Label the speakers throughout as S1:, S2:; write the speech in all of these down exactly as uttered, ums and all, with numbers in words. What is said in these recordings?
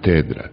S1: Katedra.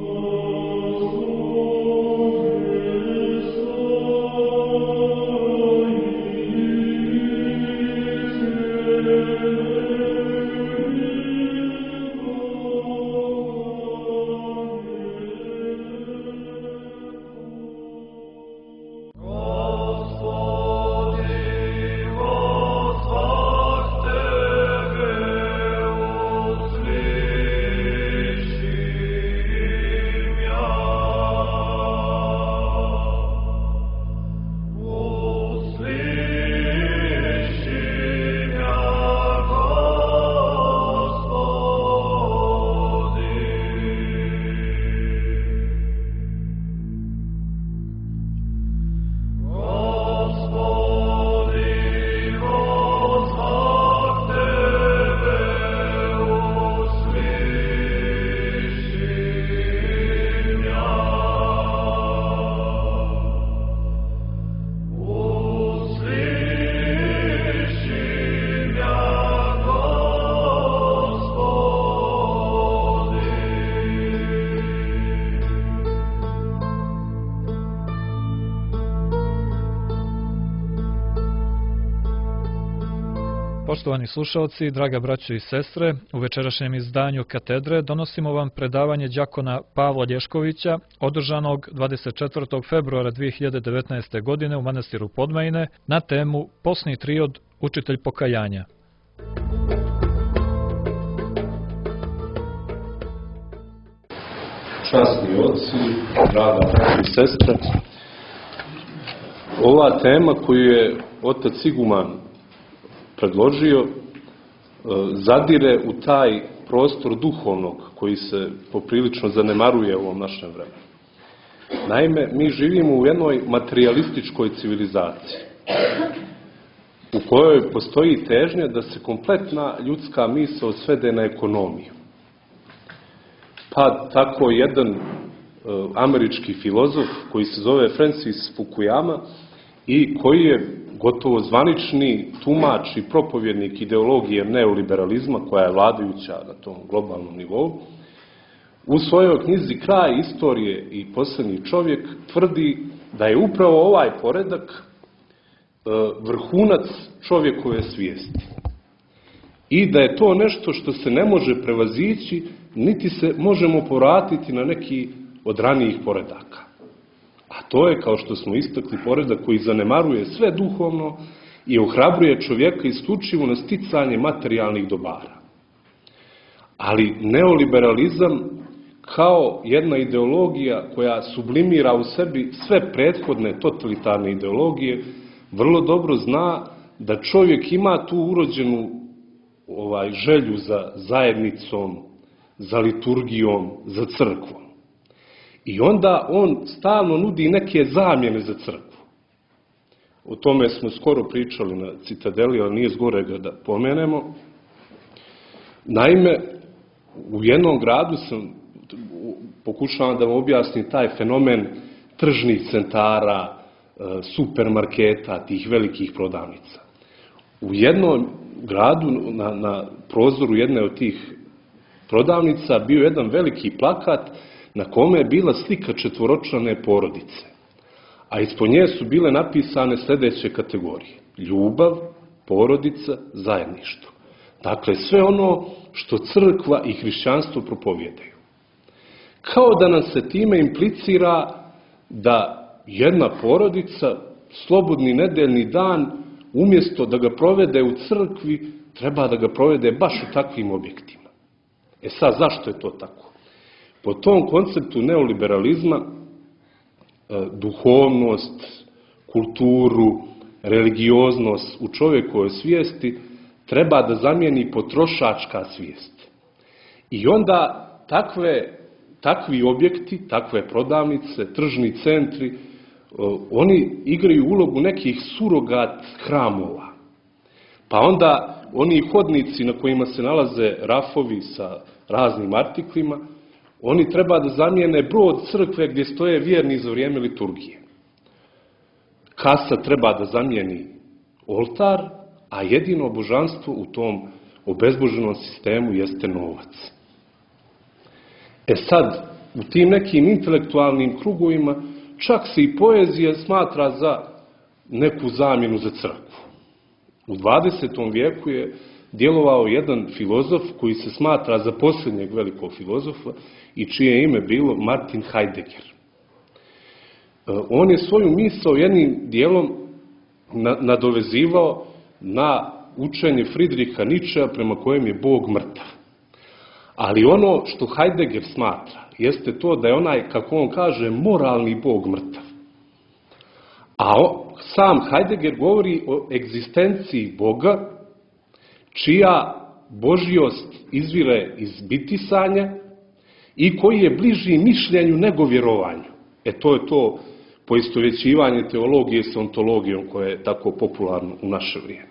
S2: Poštovani slušalci, draga braćo i sestre, u večerašnjem izdanju Katedre donosimo vam predavanje đakona Pavla Lješkovića, održanog dvadeset četvrtog februara dve hiljade devetnaeste. godine u manastiru Podmajine na temu Posni triod, učitelj pokajanja.
S3: Časni oci, draga braćo i sestre, ova tema koju je otac Iguman predložio zadire u taj prostor duhovnog koji se poprilično zanemaruje u ovom našem vremenu. Naime, mi živimo u jednoj materijalističkoj civilizaciji u kojoj postoji težnja da se kompletna ljudska misao svede na ekonomiju. Pa tako jedan američki filozof koji se zove Francis Fukuyama i koji je gotovo zvanični tumač i propovjednik ideologije neoliberalizma koja je vladajuća na tom globalnom nivou, u svojoj knjizi Kraj istorije i posljednji čovjek tvrdi da je upravo ovaj poredak vrhunac čovjekove svijesti i da je to nešto što se ne može prevazići, niti se možemo povratiti na neki od ranijih poredaka. A to je, kao što smo istakli, poredak koji zanemaruje sve duhovno i ohrabruje čovjeka isključivo na sticanje materijalnih dobara. Ali neoliberalizam kao jedna ideologija koja sublimira u sebi sve prethodne totalitarne ideologije, vrlo dobro zna da čovjek ima tu urođenu ovaj, želju za zajednicom, za liturgijom, za crkvom. I onda on stalno nudi neke zamjene za crkvu. O tome smo skoro pričali na Citadeli, ali nije zgorega da pomenemo. Naime, u jednom gradu sam, pokušavam da vam objasnim taj fenomen tržnih centara, supermarketa, tih velikih prodavnica. U jednom gradu, na, na prozoru jedne od tih prodavnica, bio jedan veliki plakat na kome je bila slika četvoročlane porodice, a ispod nje su bile napisane sljedeće kategorije: ljubav, porodica, zajedništvo. Dakle, sve ono što crkva i hrišćanstvo propovijedaju. Kao da nam se time implicira da jedna porodica slobodni nedeljni dan, umjesto da ga provede u crkvi, treba da ga provede baš u takvim objektima. E sad, zašto je to tako? Po tom konceptu neoliberalizma duhovnost, kulturu, religioznost u čovjekovoj svijesti treba da zamijeni potrošačka svijest. I onda takve, takvi objekti, takve prodavnice, tržni centri, oni igraju ulogu nekih surogat hramova. Pa onda oni hodnici na kojima se nalaze rafovi sa raznim artiklima, oni treba da zamijene brod crkve gdje stoje vjerni za vrijeme liturgije. Kasa treba da zamijeni oltar, a jedino božanstvo u tom obezboženom sistemu jeste novac. E sad, u tim nekim intelektualnim krugovima čak se i poezija smatra za neku zamjenu za crkvu. U dvadesetom vijeku je djelovao jedan filozof koji se smatra za posljednjeg velikog filozofa i čije ime bilo Martin Heidegger. On je svoju misao jednim dijelom nadovezivao na učenje Friedricha Nietzschea prema kojem je Bog mrtav. Ali ono što Heidegger smatra jeste to da je onaj, kako on kaže, moralni Bog mrtav. A sam Heidegger govori o egzistenciji Boga, čija božjost izvire iz bitisanja i koji je bliži mišljenju nego vjerovanju. E to je to poistovjećivanje teologije s ontologijom koja je tako popularna u naše vrijeme.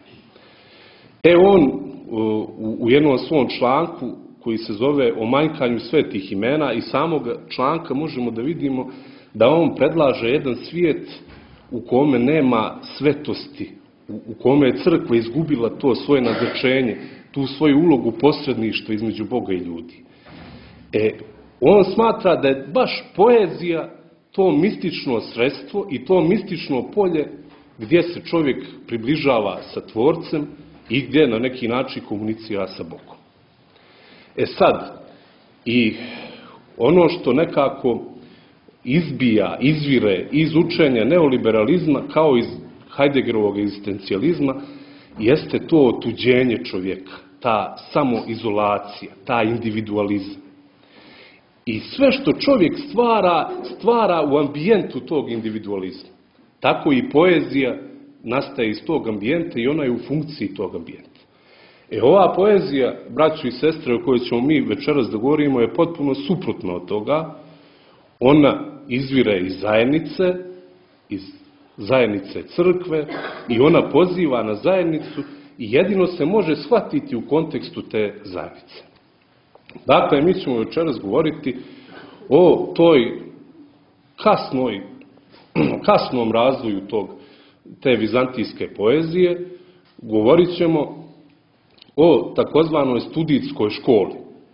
S3: E on u jednom svom članku koji se zove O manjkanju svetih imena, i samog članka možemo da vidimo da on predlaže jedan svijet u kome nema svetosti, u kome je crkva izgubila to svoje naznačenje, tu svoju ulogu posredništva između Boga i ljudi. E, on smatra da je baš poezija to mistično sredstvo i to mistično polje gdje se čovjek približava sa Tvorcem i gdje na neki način komunicira sa Bogom. E sad, i ono što nekako izbija, izvire iz učenja neoliberalizma kao iz Heideggerovog egzistencijalizma, jeste to otuđenje čovjeka, ta samoizolacija, ta individualizam. I sve što čovjek stvara, stvara u ambijentu tog individualizma. Tako i poezija nastaje iz tog ambijenta i ona je u funkciji tog ambijenta. E, ova poezija, braćo i sestre, o kojoj ćemo mi večeras da govorimo, je potpuno suprotna od toga. Ona izvire iz zajednice, iz zajednice crkve, i ona poziva na zajednicu i jedino se može shvatiti u kontekstu te zajednice. Dakle, mi ćemo večeras govoriti o toj kasnoj, kasnom razvoju tog, te vizantijske poezije. Govorit ćemo o takozvanoj studijskoj školi.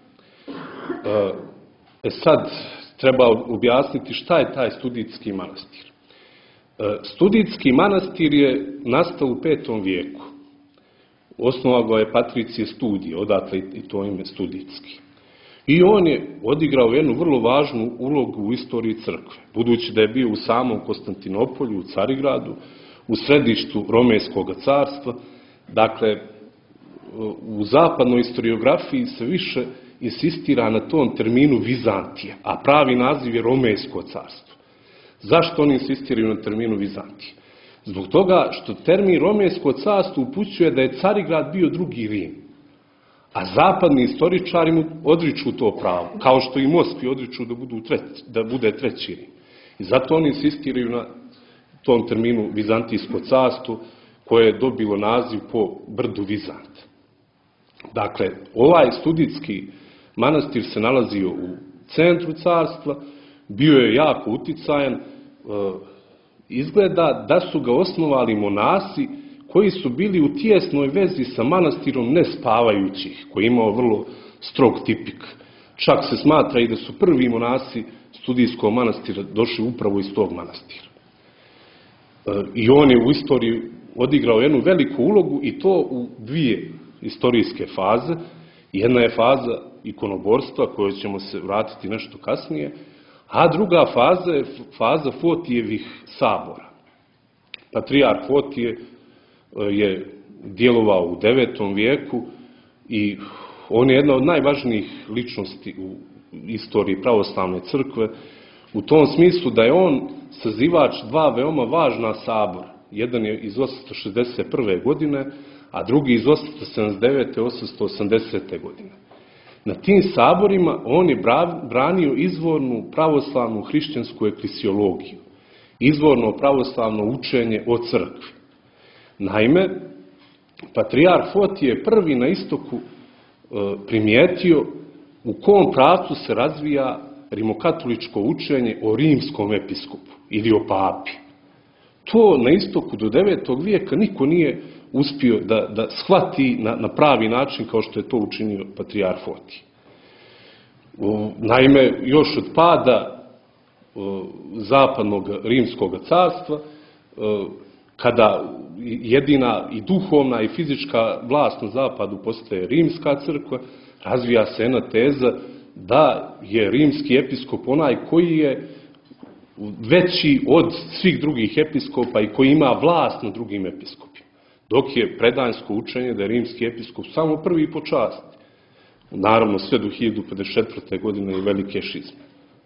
S3: E sad, treba objasniti šta je taj studijski manastir. Studijski manastir je nastao u petom vijeku. Osnovao ga je Patricije Studije, odatle i to ime studijski. I on je odigrao jednu vrlo važnu ulogu u istoriji crkve, budući da je bio u samom Konstantinopolju, u Carigradu, u središtu Romejskog carstva. Dakle, u zapadnoj historiografiji se više insistira na tom terminu Vizantija, a pravi naziv je Romejsko carstvo. Zašto oni insistiraju na terminu Vizantije? Zbog toga što termin Romejsko carstvo upućuje da je Carigrad bio drugi Rim, a zapadni istoričari mu odriču to pravo, kao što i Moskvi odriču da, budu treć, da bude treći Rim. I zato oni insistiraju na tom terminu Vizantijsko carstvo, koje je dobilo naziv po brdu Vizant. Dakle, ovaj studijski manastir se nalazio u centru carstva, bio je jako uticajan, izgleda da su ga osnovali monasi koji su bili u tijesnoj vezi sa manastirom nespavajućih, koji je imao vrlo strog tipik. Čak se smatra i da su prvi monasi studijskog manastira došli upravo iz tog manastira. I on je u istoriji odigrao jednu veliku ulogu, i to u dvije istorijske faze. Jedna je faza ikonoborstva, kojoj ćemo se vratiti nešto kasnije, a druga faza je faza Fotijevih sabora. Patrijarh Fotije je djelovao u devetom vijeku i on je jedna od najvažnijih ličnosti u istoriji pravoslavne crkve, u tom smislu da je on sazivač dva veoma važna sabora. Jedan je iz osamsto šezdeset prve. godine, a drugi iz osamsto sedamdeset devete. osamsto osamdesete. godine. Na tim saborima on je branio izvornu pravoslavnu hrišćansku eklesiologiju, izvorno pravoslavno učenje o crkvi. Naime, patrijarh Fotije je prvi na istoku primijetio u kom pravcu se razvija rimokatoličko učenje o rimskom episkopu ili o papi. To na istoku do devetog vijeka niko nije uspio da, da shvati na, na pravi način kao što je to učinio patrijarh Fotije. Naime, još od pada zapadnog rimskog carstva, kada jedina i duhovna i fizička vlast na zapadu postaje rimska crkva, razvija se jedna teza da je rimski episkop onaj koji je veći od svih drugih episkopa i koji ima vlast nad drugim episkopima. Dok je predanjsko učenje da je rimski episkop samo prvi po časti. Naravno sve do hiljadu pedeset četvrte godine i velike šizme.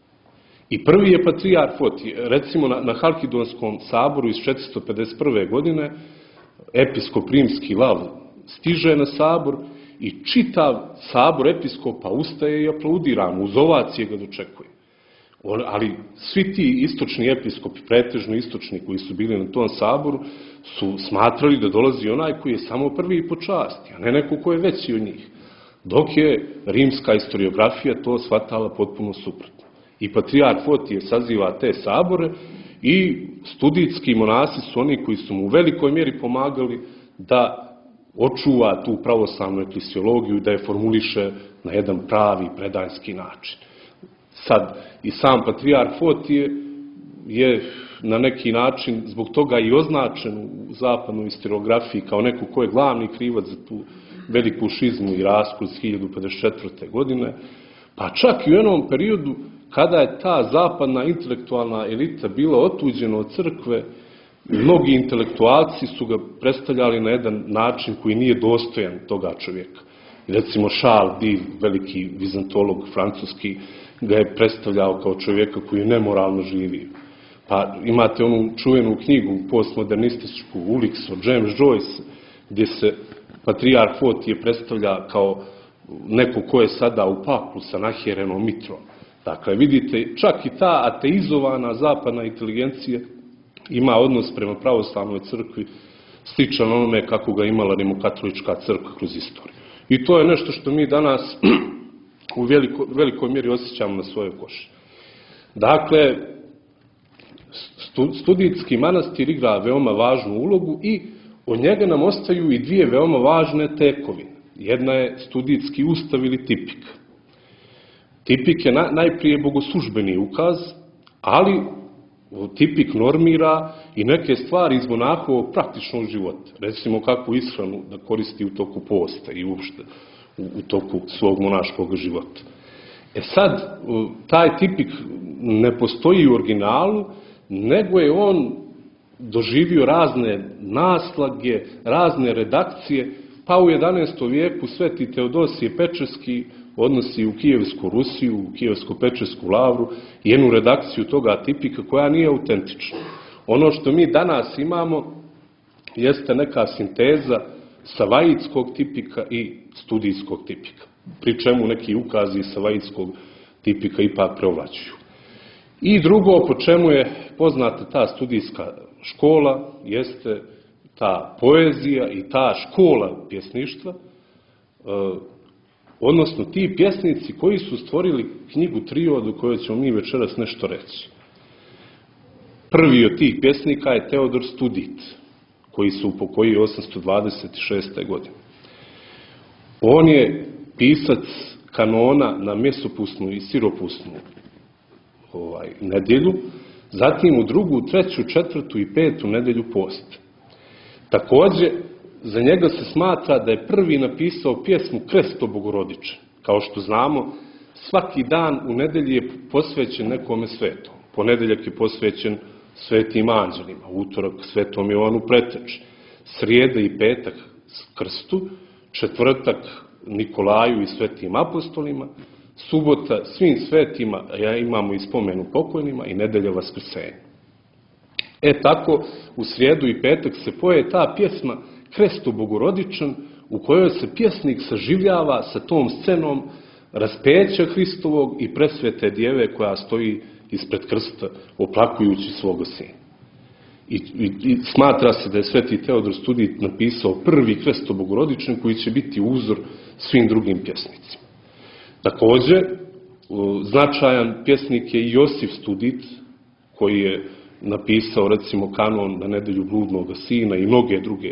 S3: I prvi je patrijarh Fotije. Recimo na, na Halkidonskom saboru iz četiristo pedeset prve godine episkop rimski Lav stiže na sabor i čitav sabor episkopa ustaje i aplaudira mu, uz ovacije ga dočekuje. On, ali svi ti istočni episkopi, pretežno istočni koji su bili na tom saboru, su smatrali da dolazi onaj koji je samo prvi po časti, a ne neko ko je veći od njih. Dok je rimska historiografija to shvatala potpuno suprotno. I patrijarh Fotije saziva te sabore i studijski monasi su oni koji su mu u velikoj mjeri pomagali da očuva tu pravoslavnu eklesiologiju i da je formuliše na jedan pravi predanjski način. Sad, i sam patrijarh Fotije je na neki način zbog toga i označen u zapadnoj historiografiji kao neko ko je glavni krivac za tu veliku šizmu i raskol iz hiljadu pedeset četvrte godine, pa čak i u jednom periodu kada je ta zapadna intelektualna elita bila otuđena od crkve, mnogi intelektualci su ga predstavljali na jedan način koji nije dostojan toga čovjeka. Recimo Charles Dive, veliki vizantolog francuski, ga je predstavljao kao čovjeka koji je nemoralno živio. Pa imate onu čuvenu knjigu postmodernističku Ulix od James Joyce, gdje se patrijarh Fotije predstavlja kao neko ko je sada u paklu sa nahjerenom mitrom. Dakle, vidite, čak i ta ateizovana zapadna inteligencija ima odnos prema pravoslavnoj crkvi sličan onome kako ga imala rimokatolička crkva kroz istoriju. I to je nešto što mi danas u veliko, velikoj mjeri osjećamo na svojoj koži. Dakle, studijski manastir igra veoma važnu ulogu i od njega nam ostaju i dvije veoma važne tekovine. Jedna je studijski ustav ili tipik. Tipik je na, najprije bogoslužbeni ukaz, ali tipik normira i neke stvari iz monahovog praktičnog života. Recimo kakvu ishranu da koristi u toku posta i uopšte u, u toku svog monaškog života. E sad, taj tipik ne postoji u originalu, nego je on doživio razne naslage, razne redakcije, pa u jedanaestom vijeku sveti Teodosije Pečerski odnosi u Kijevsku Rusiju, u Kijevsko-Pečersku lavru, jednu redakciju toga tipika koja nije autentična. Ono što mi danas imamo jeste neka sinteza savajitskog tipika i studijskog tipika, pri čemu neki ukazi savajitskog tipika ipak preovlađuju. I drugo, po čemu je poznata ta studijska škola, jeste ta poezija i ta škola pjesništva, odnosno ti pjesnici koji su stvorili knjigu Triodu kojoj ćemo mi večeras nešto reći. Prvi od tih pjesnika je Teodor Studit, koji se upokojio osamsto dvadeset šeste. godine. On je pisac kanona na mesopusnu i siropusnu ovaj, nedjelju, zatim u drugu, treću, četvrtu i petu nedjelju posta. Također, za njega se smatra da je prvi napisao pjesmu Kresto Bogorodiče. Kao što znamo, svaki dan u nedelji je posvećen nekome svetom. Ponedeljak je posvećen svetim anđelima, utorak svetom Jovanu Preteči, srijeda i petak Krstu, četvrtak Nikolaju i svetim apostolima, subota svim svetima, ja imamo i spomenu pokojnima, i nedelja Vaskrsenja. E tako, u srijedu i petak se poje ta pjesma Kresto Bogorodičan, u kojoj se pjesnik saživljava sa tom scenom raspeća Hristovog i presvete djeve koja stoji ispred krsta oplakujući svoga sina. I, i, i smatra se da je sveti Teodor Studit napisao prvi Kresto Bogorodičan koji će biti uzor svim drugim pjesnicima. Također, značajan pjesnik je i Josif Studit, koji je napisao recimo kanon na nedelju bludnog sina i mnoge druge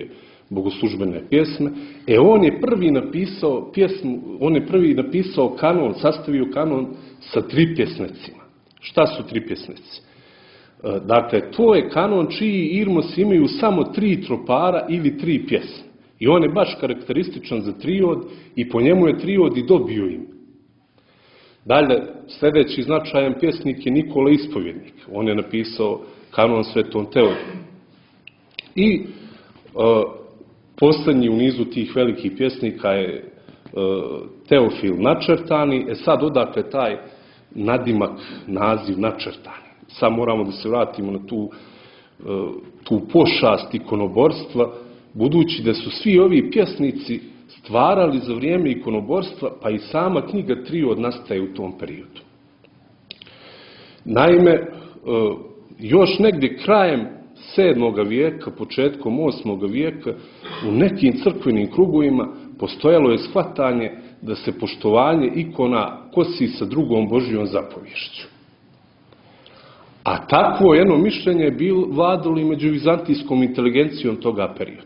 S3: bogoslužbene pjesme. E on je prvi napisao pjesmu, on je prvi napisao kanon, sastavio kanon sa tri pjesnecima. Šta su tri pjesnici? Dakle, to je kanon čiji irmosi imaju samo tri tropara ili tri pjesme. I on je baš karakterističan za triod i po njemu je triod i dobio ime. Dalje, sljedeći značajan pjesnik je Nikola Ispovjednik. On je napisao kanon Svetom Teodiju. I e, posljednji u nizu tih velikih pjesnika je e, Teofil Načrtani. E sad odakle taj nadimak, naziv Načrtani. Sad moramo da se vratimo na tu, e, tu pošast ikonoborstva, budući da su svi ovi pjesnici stvarali za vrijeme ikonoborstva, pa i sama knjiga Triod nastaje u tom periodu. Naime, još negdje krajem sedmog vijeka, početkom osmog vijeka, u nekim crkvenim krugovima postojalo je shvatanje da se poštovanje ikona kosi sa drugom Božjom zapovješću. A takvo jedno mišljenje je bilo vladalo i među vizantijskom inteligencijom toga perioda.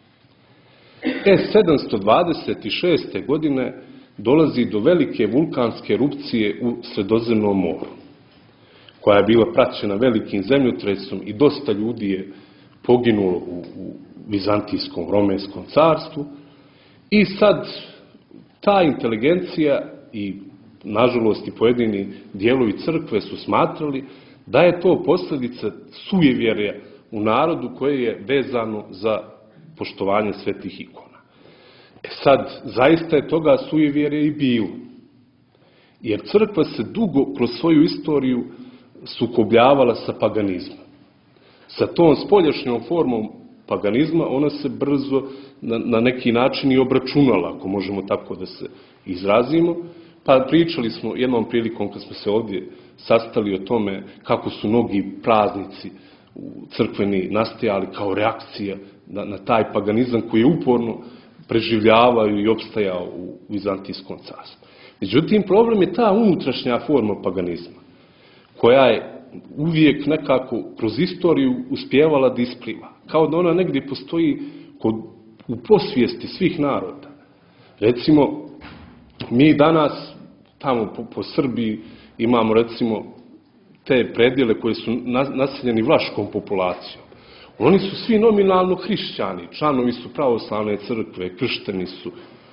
S3: E, sedamsto dvadeset šeste. godine dolazi do velike vulkanske erupcije u Sredozemnom moru, koja je bila praćena velikim zemljotresom i dosta ljudi je poginulo u, u Vizantijskom Romejskom carstvu. I sad ta inteligencija i, nažalost, i pojedini dijelovi crkve su smatrali da je to posljedica sujevjerja u narodu koje je vezano za poštovanje svetih ikona. E sad, zaista je toga sujevjerja i bilo. Jer crkva se dugo kroz svoju istoriju sukobljavala sa paganizmom. Sa tom spoljašnjom formom paganizma ona se brzo na, na neki način i obračunala, ako možemo tako da se izrazimo. Pa pričali smo jednom prilikom kad smo se ovdje sastali o tome kako su mnogi praznici crkveni nastajali kao reakcija na, na taj paganizam koji je uporno preživljavao i opstajao u Vizantijskom carstvu. Međutim, problem je ta unutrašnja forma paganizma, koja je uvijek nekako kroz istoriju uspijevala da ispliva. Kao da ona negdje postoji kod, u posvijesti svih naroda. Recimo, mi danas tamo po, po Srbiji imamo recimo te predjele koje su naseljeni vlaškom populacijom. Oni su svi nominalno hrišćani, članovi su pravoslavne crkve, kršteni su.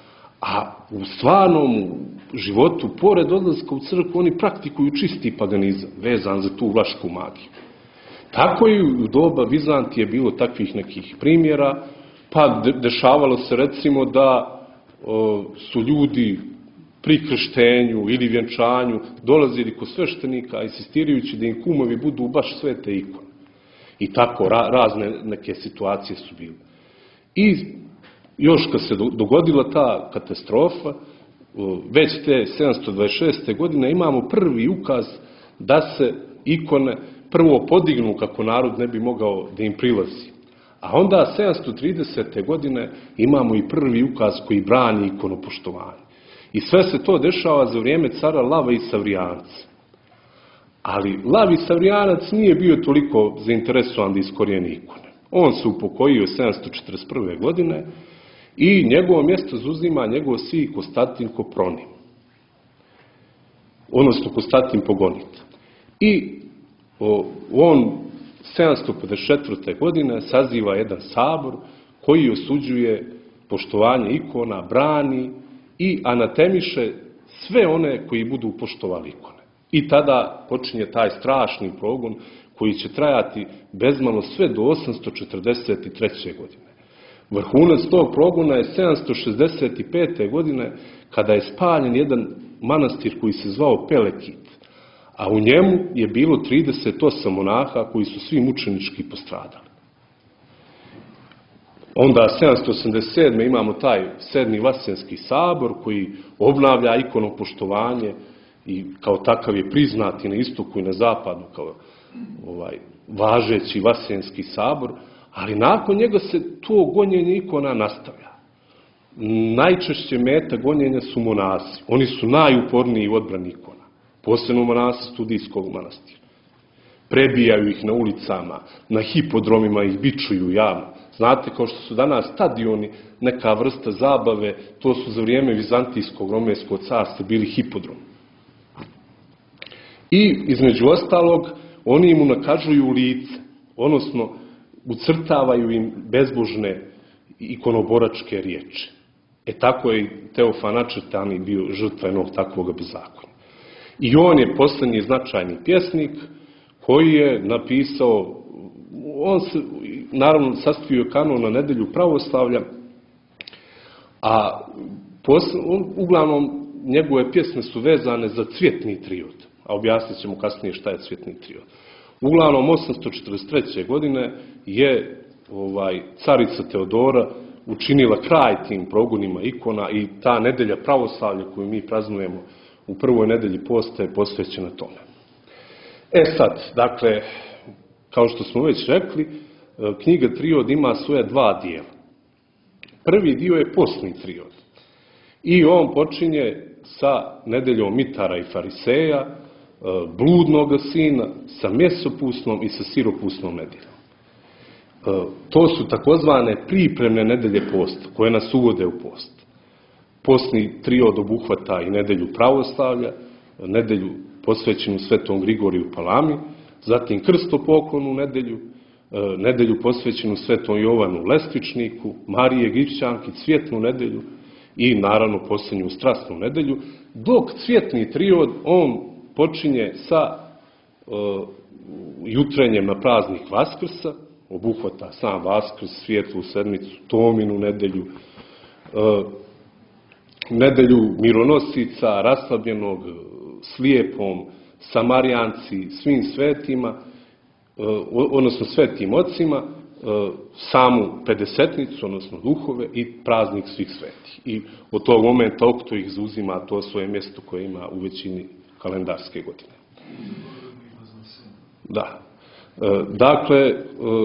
S3: A u stvarnom životu, pored odlaska u crkvu, oni praktikuju čisti paganizam, vezan za tu vlašku magiju. Tako i u doba Vizantije bilo takvih nekih primjera, pa dešavalo se recimo da o, su ljudi pri krštenju ili vjenčanju dolazili kod sveštenika, insistirajući da im kumovi budu baš svete ikone. I tako ra, razne neke situacije su bile. I još kad se dogodila ta katastrofa, već te sedamsto dvadeset šeste. godine imamo prvi ukaz da se ikone prvo podignu kako narod ne bi mogao da im prilazi. A onda sedamsto tridesete. godine imamo i prvi ukaz koji brani ikonopoštovanje. I sve se to dešava za vrijeme cara Lava i Savrijanca. Ali Lav i Savrijanac nije bio toliko zainteresovan da iskorijeni ikone. On se upokojio sedamsto četrdeset prve. godine i njegovo mjesto zauzima njegov sin Konstantin Kopronim. Odnosno Konstantin Pogonit. I o, on sedamsto pedeset četvrte. godine saziva jedan sabor koji osuđuje poštovanje ikona, brani i anatemiše sve one koji budu poštovali ikone. I tada počinje taj strašni progon koji će trajati bezmalo sve do osamsto četrdeset treće. godine. Vrhunac tog progona je sedamsto šezdeset pete. godine kada je spaljen jedan manastir koji se zvao Pelekit, a u njemu je bilo trideset osam monaha koji su svi mučenički postradali. Onda sedamsto osamdeset sedme. imamo taj sedmi Vaseljenski sabor koji obnavlja ikonopoštovanje i kao takav je priznat i na istoku i na zapadu kao ovaj, važeći Vaseljenski sabor, ali nakon njega se to gonjenje ikona nastavlja. Najčešće meta gonjenja su monasi. Oni su najuporniji u odbrani ikona. Posebno monasi Studijskog manastira. Prebijaju ih na ulicama, na hipodromima ih bičuju javno. Znate, kao što su danas stadioni neka vrsta zabave, to su za vrijeme Vizantijskog romenskog carstva bili hipodrom. I, između ostalog, oni im unakažuju lice, odnosno ucrtavaju im bezbožne ikonoboračke riječi. E tako je i Teofan Načrtani bio žrtva jednog takvog bezakonja. I on je posljednji značajni pjesnik koji je napisao, on se naravno sastavio kanon na nedelju pravoslavlja, a posle, on, uglavnom njegove pjesme su vezane za cvjetni triod, a objasnit ćemo kasnije šta je cvjetni triod. Uglavnom, osamsto četrdeset treće godine je ovaj, carica Teodora učinila kraj tim progonima ikona i ta nedelja pravoslavlja koju mi praznujemo u prvoj nedelji posta je posvećena tome. E sad, dakle, kao što smo već rekli, knjiga Triod ima svoja dva dijela. Prvi dio je postni triod i on počinje sa nedeljom mitara i fariseja, bludnog sina, sa mesopusnom i sa siropusnom nedeljom. To su takozvane pripremne nedelje posta, koje nas uvode u post. Postni triod obuhvata i nedelju pravoslavlja, nedelju posvećenu Svetom Grigoriju Palami, zatim krstopoklonu nedelju, nedelju posvećenu Svetom Jovanu Lestvičniku, Marije Gripćanki, cvjetnu nedelju i naravno posljednju strasnu nedelju, dok cvjetni triod on počinje sa uh, jutrenjem na praznik Vaskrsa, obuhvata sam Vaskrs, svijetlu sedmicu, Tominu nedelju, uh, nedelju mironosica, raslabljenog, slijepom, Samarijanci, svim svetima, uh, odnosno svetim ocima, uh, samu pedesetnicu, odnosno duhove i praznik svih svetih. I od tog momenta okto ih zauzima to svoje mjesto koje ima u većini kalendarske godine. Da. E, dakle,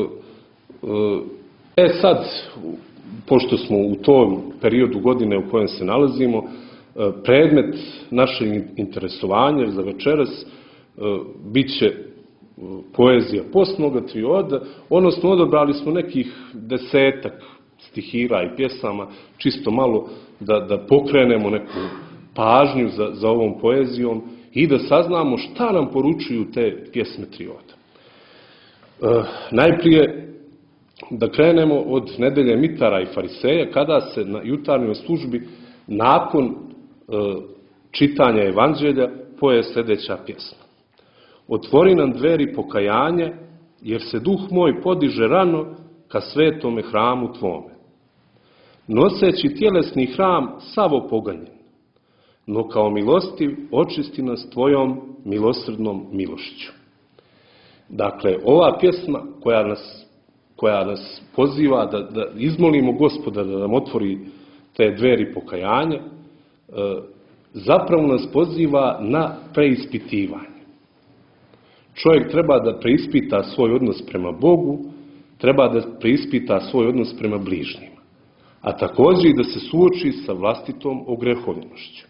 S3: e sad, pošto smo u tom periodu godine u kojem se nalazimo, predmet našeg interesovanja za večeras bit će poezija postnog trioda, odnosno odabrali smo nekih desetak stihira i pjesama, čisto malo da, da pokrenemo neku pažnju za, za ovom poezijom i da saznamo šta nam poručuju te pjesme trioda. E, najprije da krenemo od nedelje mitara i fariseja, kada se na jutarnjoj službi nakon e, čitanja evanđelja poje sljedeća pjesma. Otvori nam dveri pokajanja, jer se duh moj podiže rano ka svetome hramu tvome. Noseći tjelesni hram sav opoganjen, no kao milostiv očisti nas tvojom milosrdnom milošću. Dakle, ova pjesma koja nas, koja nas poziva da, da izmolimo Gospoda da nam otvori te dveri pokajanja, zapravo nas poziva na preispitivanje. Čovjek treba da preispita svoj odnos prema Bogu, treba da preispita svoj odnos prema bližnjima, a također i da se suoči sa vlastitom ogrehovljenošću.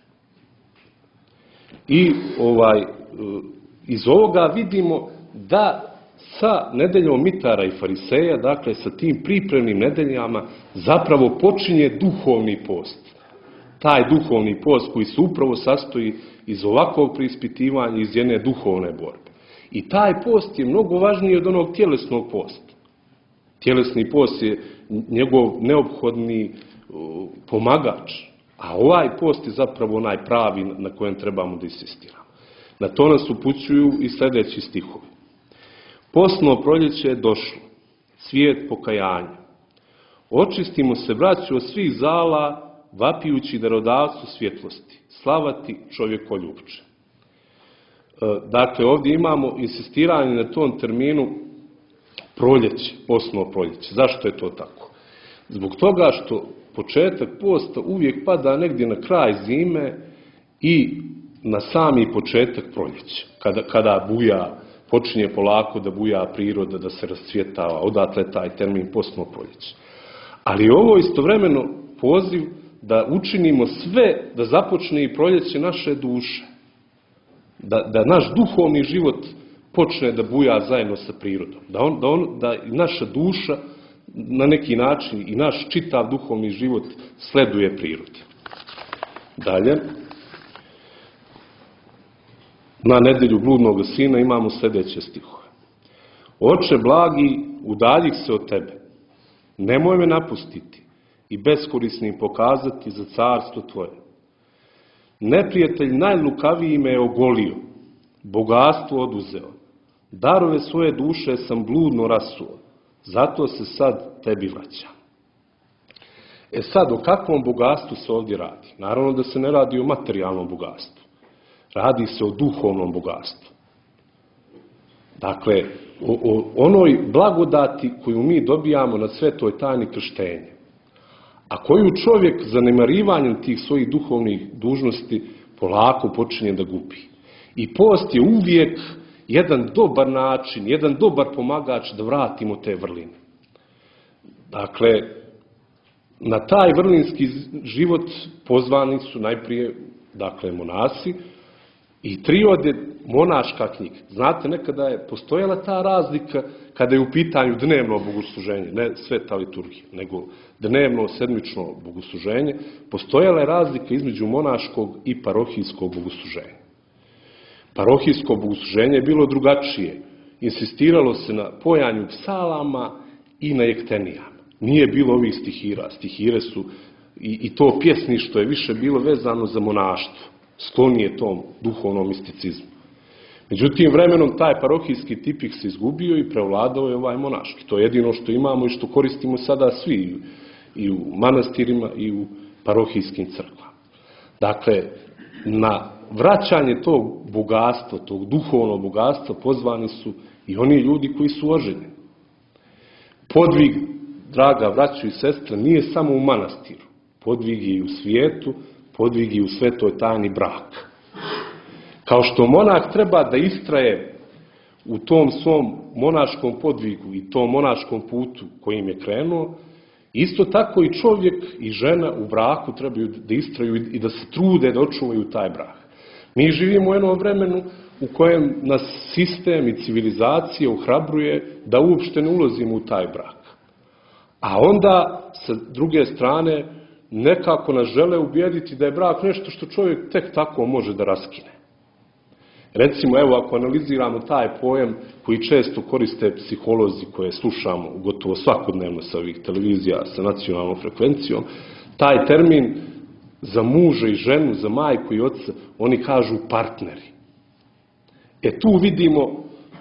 S3: I ovaj, iz ovoga vidimo da sa nedeljom mitara i fariseja, dakle sa tim pripremnim nedeljama, zapravo počinje duhovni post. Taj duhovni post koji se upravo sastoji iz ovakvog preispitivanja, iz jedne duhovne borbe. I taj post je mnogo važniji od onog tjelesnog posta. Tjelesni post je njegov neophodni pomagač, a ovaj post je zapravo onaj pravi na kojem trebamo da insistiramo. Na to nas upućuju i sljedeći stihovi. Postno proljeće je došlo, cvijet pokajanja. Očistimo se, braćo, od svih zala, vapijući darodavcu svjetlosti. Slava ti, čovjekoljubče. Dakle, ovdje imamo insistiranje na tom terminu proljeće, postno proljeće. Zašto je to tako? Zbog toga što početak posta uvijek pada negdje na kraj zime i na sami početak proljeća. Kada, kada buja, počinje polako da buja priroda, da se rascvjetava, odatle taj termin postno proljeće. Ali ovo istovremeno poziv da učinimo sve da započne i proljeće naše duše. Da, da naš duhovni život počne da buja zajedno sa prirodom. Da, on, da, on, da naša duša na neki način i naš čitav duhovni život sleduje prirodi. Dalje, na nedelju bludnog sina imamo sljedeće stihove. Oče blagi, udaljih se od tebe, nemoj me napustiti i beskorisnim pokazati za carstvo tvoje. Neprijatelj najlukaviji me je ogolio, bogatstvo oduzeo, darove svoje duše sam bludno rasuo, zato se sad tebi vraćam. E sad, o kakvom bogatstvu se ovdje radi? Naravno da se ne radi o materijalnom bogatstvu. Radi se o duhovnom bogatstvu. Dakle, o, o onoj blagodati koju mi dobijamo na svetoj tajni krštenja, a koju čovjek zanemarivanjem tih svojih duhovnih dužnosti polako počinje da gubi. I post je uvijek jedan dobar način, jedan dobar pomagač da vratimo te vrline. Dakle, na taj vrlinski život pozvani su najprije, dakle, monasi i Triod je monaška knjiga. Znate, nekada je postojala ta razlika kada je u pitanju dnevno bogosluženje, ne sveta liturgija, nego dnevno sedmično bogosluženje, postojala je razlika između monaškog i parohijskog bogosluženja. Parohijsko bogosluženje je bilo drugačije. Insistiralo se na pojanju psalama i na jektenijama. Nije bilo ovih stihira. Stihire su i, i to pjesništvo je više bilo vezano za monaštvo. Sklonije tom duhovnom misticizmu. Međutim, vremenom taj parohijski tipik se izgubio i prevladao je ovaj monaški. To je jedino što imamo i što koristimo sada svi i u manastirima i u parohijskim crkvama. Dakle, na vraćanje tog bogatstva, tog duhovnog bogatstva pozvani su i oni ljudi koji su oženjeni. Podvig, draga braćo i sestre, nije samo u manastiru. Podvig je i u svijetu, podvig je u svetoj tajni braka. Kao što monah treba da istraje u tom svom monaškom podvigu i tom monaškom putu kojim je krenuo, isto tako i čovjek i žena u braku trebaju da istraju i da se trude da očuvaju taj brak. Mi živimo u jednom vremenu u kojem nas sistem i civilizacija ohrabruje da uopšte ne ulazimo u taj brak. A onda, sa druge strane, nekako nas žele ubijediti da je brak nešto što čovjek tek tako može da raskine. Recimo, evo, ako analiziramo taj pojam koji često koriste psiholozi koje slušamo gotovo svakodnevno sa ovih televizija sa nacionalnom frekvencijom, taj termin za muža i ženu, za majku i oca, oni kažu partneri. E tu vidimo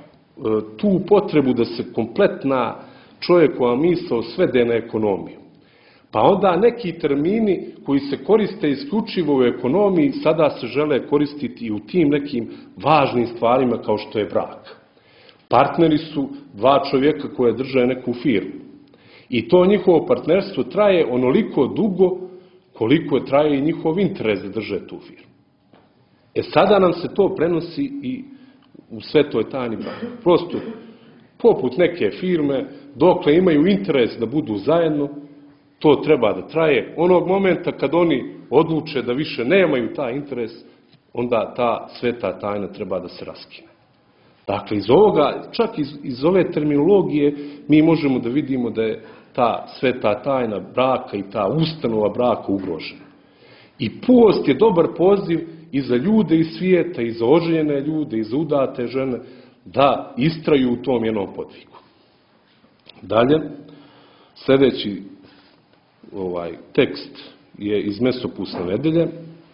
S3: tu potrebu da se kompletna čovjekova misao svede na ekonomiju. Pa onda neki termini koji se koriste isključivo u ekonomiji sada se žele koristiti i u tim nekim važnim stvarima kao što je brak. Partneri su dva čovjeka koje drže neku firmu. I to njihovo partnerstvo traje onoliko dugo koliko traje i njihov interes da drže tu firmu. E sada nam se to prenosi i u svetoj tajni braka. Prosto, poput neke firme, dokle imaju interes da budu zajedno, to treba da traje. Onog momenta kad oni odluče da više nemaju taj interes, onda ta sveta tajna treba da se raskine. Dakle, iz ovoga, čak iz, iz ove terminologije, mi možemo da vidimo da je ta sveta tajna braka i ta ustanova braka ugrožena. I post je dobar poziv i za ljude iz svijeta, i za oženjene ljude, i za udate žene, da istraju u tom jednom podvigu. Dalje, sljedeći ovaj tekst je iz Mesopusne nedelje.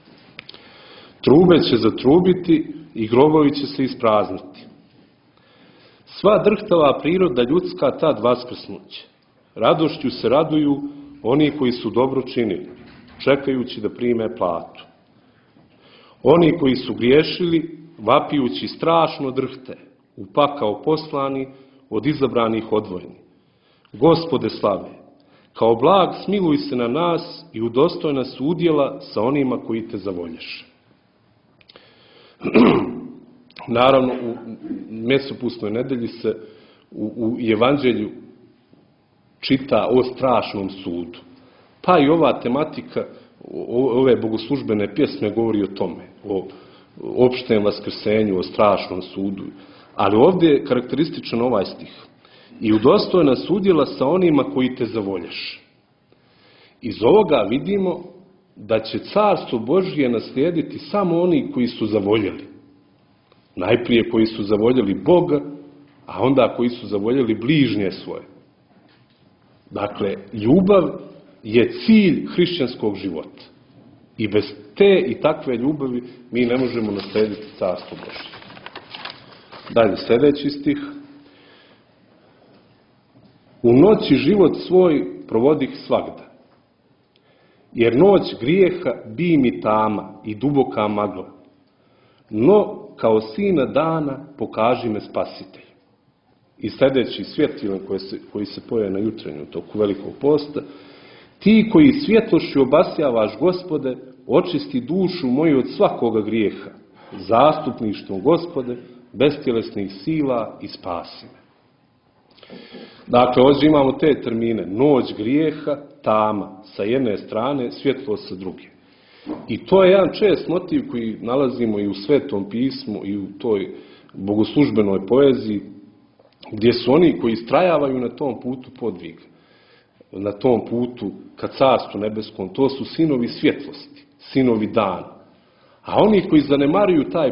S3: Trube će zatrubiti i grobovi će se isprazniti. Sva drhtava priroda ljudska tad vaskrsnuće. Radošću se raduju oni koji su dobro činili, čekajući da prime platu. Oni koji su griješili, vapijući strašno drhte, u pakao poslani, od izabranih odvojeni. Gospode slave, kao blag smiluj se na nas i udostoj nas udjela sa onima koji te zavolješe. Naravno, u Mesopusnoj nedelji se u, u Evanđelju čita o strašnom sudu. Pa i ova tematika, ove bogoslužbene pjesme govori o tome, o opštem vaskrsenju, o strašnom sudu. Ali ovdje je karakterističan ovaj stih. i udostoj nas udjela sa onima koji te zavolješ. Iz ovoga vidimo da će carstvo Božje naslijediti samo oni koji su zavoljeli. Najprije koji su zavoljeli Boga, a onda koji su zavoljeli bližnje svoje. Dakle, ljubav je cilj hrišćanskog života. I bez te i takve ljubavi mi ne možemo naslijediti carstvo Božje. Dalje, sljedeći stih. U noći život svoj provodih svagda, jer noć grijeha bi mi tama i duboka magla, no kao sina dana pokaži me Spasitelj. I sljedeći svjetilom koji se, koji se pojavi na jutrenju toku velikog posta, ti koji svjetlošću obasjavaš, Gospode, očisti dušu moju od svakoga grijeha, zastupništvom, Gospode, bestjelesnih sila i spasi me. Dakle, ovdje imamo te termine, noć grijeha, tama sa jedne strane, svjetlo sa druge. I to je jedan čest motiv koji nalazimo i u Svetom pismu i u toj bogoslužbenoj poeziji, gdje su oni koji istrajavaju na tom putu podviga, na tom putu ka carstvu nebeskom, to su sinovi svjetlosti, sinovi dana. A oni koji zanemaruju taj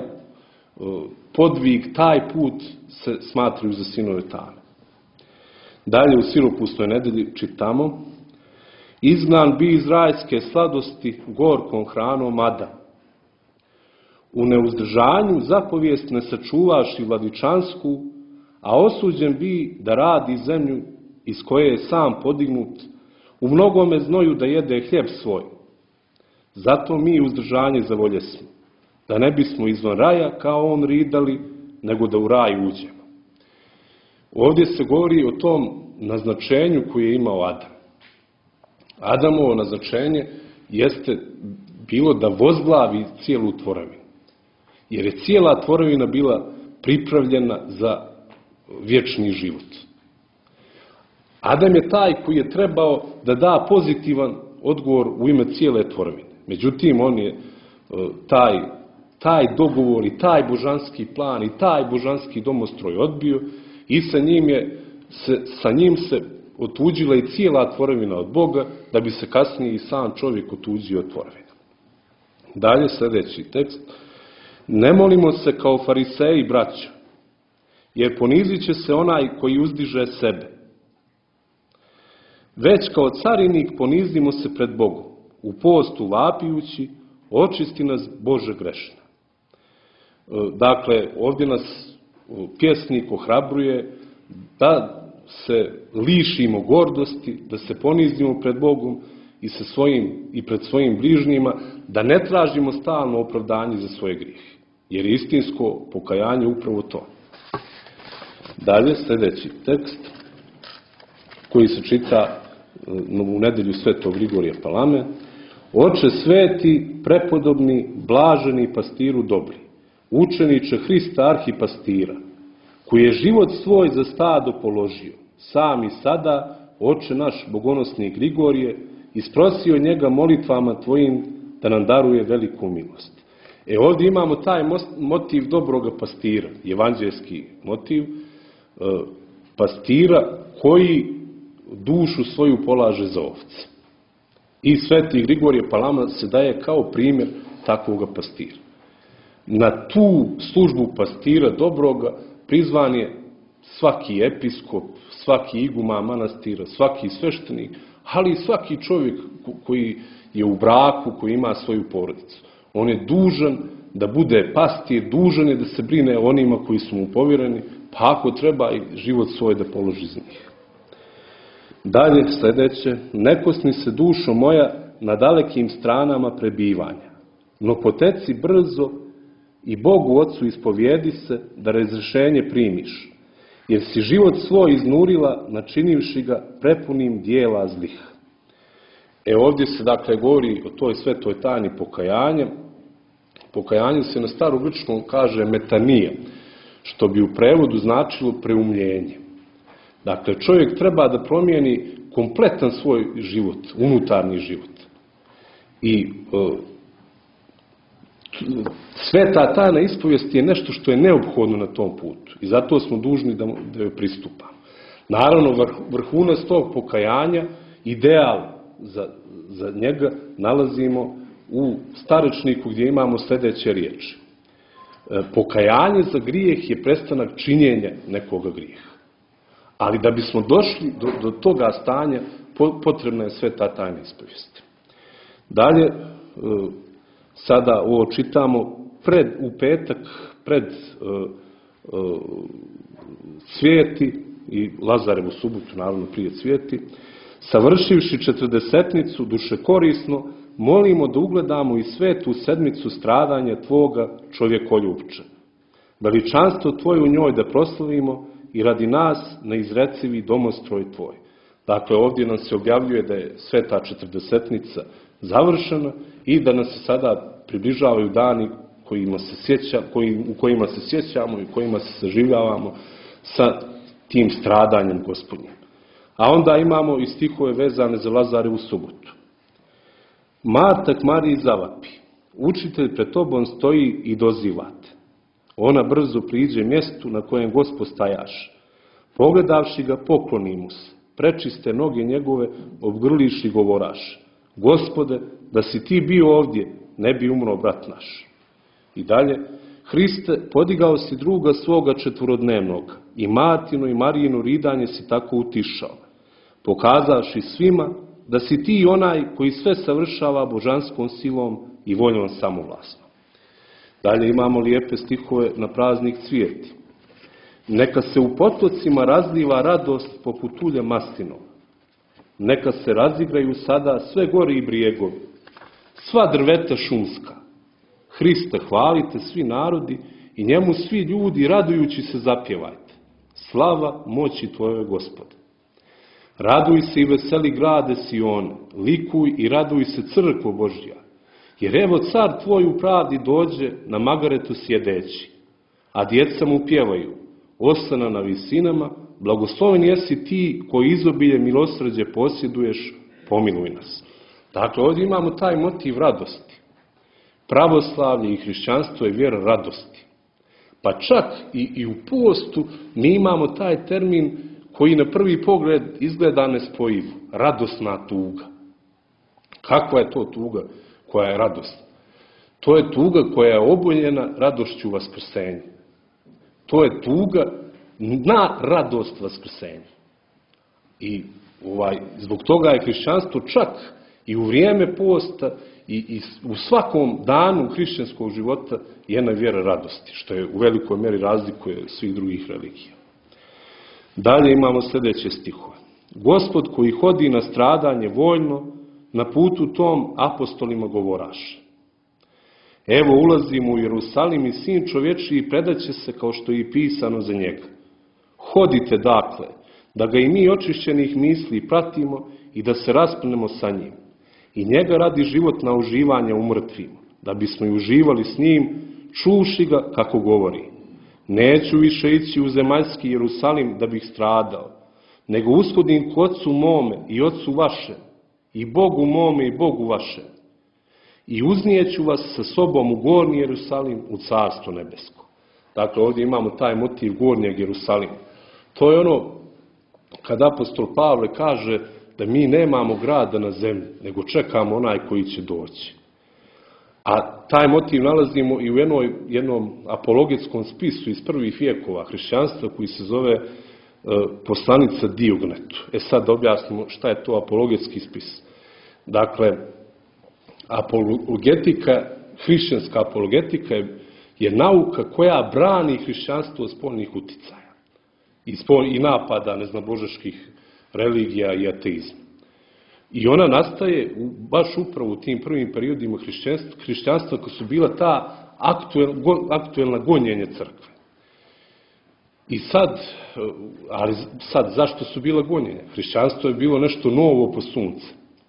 S3: podvig, taj put se smatraju za sinove tame. Dalje u siropusnoj nedelji čitamo: izgnan bi iz rajske sladosti gorkom hranom Adam. U neuzdržanju zapovijest ne sačuvaš i vladičansku, a osuđen bi da radi zemlju iz koje je sam podignut, u mnogome znoju da jede hljeb svoj. Zato mi uzdržanje zavoljesmo, da ne bismo izvan raja kao on ridali, nego da u raj uđemo. Ovdje se govori o tom naznačenju koje je imao Adam. Adamovo naznačenje jeste bilo da vozglavi cijelu tvorevinu. Jer je cijela tvorevina bila pripravljena za vječni život. Adam je taj koji je trebao da da pozitivan odgovor u ime cijele tvorevine. Međutim, on je taj, taj dogovor i taj božanski plan i taj božanski domostroj odbio i sa njim, je, se, sa njim se otuđila i cijela tvorevina od Boga, da bi se kasnije i sam čovjek otuđio od tvorevina. Dalje, sljedeći tekst. Ne molimo se kao fariseji, braćo, jer ponizit će se onaj koji uzdiže sebe. Već kao carinik ponizimo se pred Bogom, u postu vapijući, očisti nas Bože grešna. Dakle, ovdje nas pjesnik ohrabruje da se lišimo gordosti, da se ponizimo pred Bogom i, sa svojim, i pred svojim bližnjima, da ne tražimo stalno opravdanje za svoje grijehe. Jer je istinsko pokajanje upravo to. Dalje, sljedeći tekst, koji se čita u nedelju Svetog Grigorija Palame. Oče sveti, prepodobni, blaženi pastiru dobri, učeniče Hrista arhipastira, koji je život svoj za stado položio, sam i sada, oče naš bogonosni Grigorije, isprosio njega molitvama tvojim da nam daruje veliku milost. E ovdje imamo taj motiv dobroga pastira, evanđelski motiv, pastira koji dušu svoju polaže za ovce. I sveti Grigorije Palama se daje kao primjer takvoga pastira. Na tu službu pastira dobroga prizvan je svaki episkop, svaki iguma manastira, svaki sveštenik, ali i svaki čovjek koji je u braku, koji ima svoju porodicu. On je dužan da bude pastir, dužan je da se brine o onima koji su mu povjereni, pa ako treba i život svoj da položi za njih. Dalje, sljedeće, nekosni se dušo moja na dalekim stranama prebivanja, no poteci brzo i Bogu Otcu ispovijedi se da razrješenje primiš, jer si život svoj iznurila načinivši ga prepunim dijela zlih. E ovdje se dakle govori o toj svetoj tajni pokajanja. Pokajanje se na starogrčkom kaže metanija, što bi u prevodu značilo preumljenje. Dakle, čovjek treba da promijeni kompletan svoj život, unutarnji život. I e, sveta tajna ispovijest je nešto što je neophodno na tom putu. I zato smo dužni da, da joj pristupamo. Naravno, vrhunac tog pokajanja, ideal za, za njega nalazimo u starečniku gdje imamo sljedeće riječi. Pokajanje za grijeh je prestanak činjenja nekoga grijeha. Ali da bismo došli do, do toga stanja, potrebna je sve ta tajna ispovijest. Dalje, sada ovo čitamo pred, u petak, pred uh, uh, Cvijeti i Lazarevu subotu, naravno prije Cvijeti, savršivši četrdesetnicu dušekorisno, molimo da ugledamo i svetu sedmicu stradanja Tvoga čovjekoljupče. Veličanstvo Tvoje u njoj da proslavimo i radi nas neizrecivi domostroj Tvoj. Dakle, ovdje nam se objavljuje da je sveta četrdesetnica završena i da nas se sada približavaju dani kojima se sjeća, koji, u kojima se sjećamo i kojima se saživljavamo sa tim stradanjem Gospodnjim. A onda imamo i stihove vezane za Lazarevu subotu. Martak Mariji zavapi, učitelj pred tobom stoji i dozivate. Ona brzo priđe mjestu na kojem Gospod stajaš. Pogledavši ga, pokloni mu se. Prečiste noge njegove, obgrliš i govoraš. Gospode, da si ti bio ovdje, ne bi umro brat naš. I dalje, Hriste, podigao si druga svoga četvorodnevnog, i Martinu i Marijinu ridanje si tako utišao, pokazavši svima da si ti onaj koji sve savršava božanskom silom i voljom samovlasno. Dalje imamo lijepe stihove na praznik Cvijeti. Neka se u potocima razliva radost poput ulja maslinova. Neka se razigraju sada sve gori i brijegovi, sva drveta šumska. Hriste hvalite svi narodi i njemu svi ljudi radujući se zapjevajte. Slava moći Tvoje, Gospode. Raduj se i veseli grade Sione, likuj i raduj se crkvo Božja. Jer evo car Tvoj u pravdi dođe na magaretu sjedeći, a djeca mu pjevaju, osana na visinama, blagosloven jesi ti koji izobilje milosrđe posjeduješ, pomiluj nas. Dakle, ovdje imamo taj motiv radosti. Pravoslavlje i hrišćanstvo je vjera radosti. Pa čak i, i u postu mi imamo taj termin koji na prvi pogled izgleda nespojiv. Radosna tuga. Kakva je to tuga koja je radosna? To je tuga koja je oboljena radošću vaskrsenja. To je tuga na radost vaskrsenja. I ovaj, zbog toga je hrišćanstvo čak i u vrijeme posta i, i u svakom danu hrišćanskog života jedna vjera radosti, što je u velikoj mjeri razlikuje svih drugih religija. Dalje imamo sljedeće stihove. Gospod koji hodi na stradanje voljno, na putu tom apostolima govoraše. Evo ulazimo u Jerusalim i sin čovječiji predaće se kao što je i pisano za njega. Hodite dakle, da ga i mi očišćenih misli pratimo i da se raspnemo sa njim. I njega radi životna uživanja u mrtvima, da bismo i uživali s njim, čuši ga kako govori. Neću više ići u zemaljski Jerusalim da bih stradao, nego ushodim k Otcu mome i Otcu vašem, i Bogu mome i Bogu vašem. I uznijeću vas sa sobom u gornji Jerusalim, u carstvo nebesko. Dakle, ovdje imamo taj motiv gornjeg Jerusalima. To je ono kad apostol Pavle kaže da mi nemamo grada na zemlji, nego čekamo onaj koji će doći. A taj motiv nalazimo i u jednoj, jednom apologetskom spisu iz prvih vijekova hrišćanstva koji se zove e, poslanica Diognetu. E sad da objasnimo šta je to apologetski spis. Dakle, apologetika, hrišćanska apologetika je, je nauka koja brani hrišćanstvo od spoljnih uticaja i, spol, i napada neznabožeških religija i ateizma. I ona nastaje u, baš upravo u tim prvim periodima hrišćanstva, hrišćanstva kad su bila ta aktuel, go, aktuelna gonjenja crkve. I sad, ali sad zašto su bila gonjenja? Hrišćanstvo je bilo nešto novo po sunce.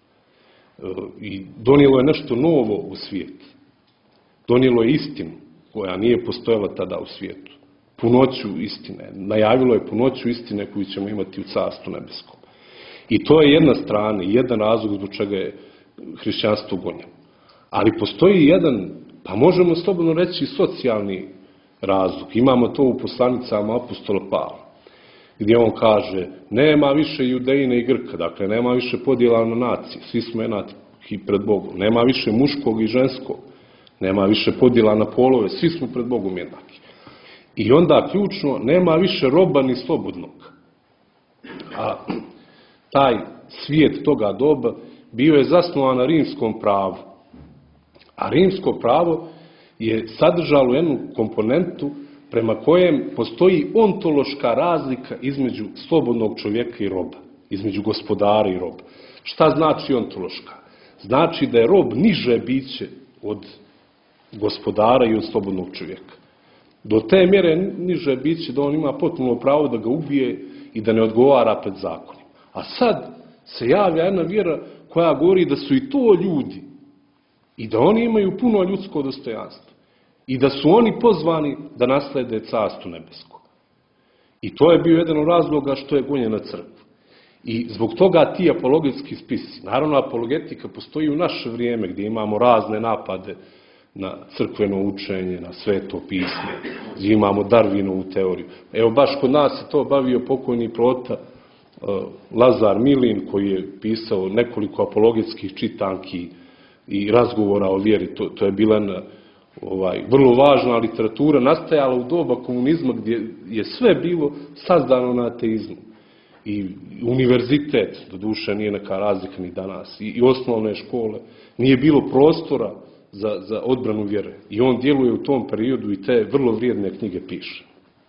S3: I donijelo je nešto novo u svijet. Donijelo je istinu koja nije postojala tada u svijetu. Punoću istine. Najavilo je punoću istine koju ćemo imati u carstvu nebeskom. I to je jedna strana, jedan razlog zbog čega je hrišćanstvo gonjeno. Ali postoji jedan, pa možemo slobodno reći, socijalni razlog. Imamo to u poslanicama apostola Pavla, gdje on kaže nema više Judejine i Grka, dakle nema više podjela na nacije, svi smo jednaki pred Bogom, nema više muškog i ženskog, nema više podjela na polove, svi smo pred Bogom jednaki. I onda ključno, nema više roba ni slobodnog. A taj svijet toga doba bio je zasnovan na rimskom pravu. A rimsko pravo je sadržalo jednu komponentu prema kojem postoji ontološka razlika između slobodnog čovjeka i roba, između gospodara i roba. Šta znači ontološka? Znači da je rob niže biće od gospodara i od slobodnog čovjeka. Do te mjere niže biće da on ima potpuno pravo da ga ubije i da ne odgovara pred zakonima. A sad se javlja jedna vjera koja govori da su i to ljudi i da oni imaju puno ljudsko dostojanstvo i da su oni pozvani da naslede carstvo nebesko. I to je bio jedan od razloga što je gonjena crkva. I zbog toga ti apologetski spisi, naravno apologetika postoji u naše vrijeme gdje imamo razne napade na crkveno učenje, na sveto pismo, gdje imamo Darwinovu teoriju. Evo baš kod nas se to bavio pokojni prota Lazar Milin, koji je pisao nekoliko apologetskih čitanki i razgovora o vjeri. To, to je bila na, ovaj, vrlo važna literatura, nastajala u doba komunizma gdje je sve bilo sazdano na ateizmu. I univerzitet, doduše nije neka razlika ni danas, i, i osnovne škole, nije bilo prostora za, za odbranu vjere. I on djeluje u tom periodu i te vrlo vrijedne knjige piše.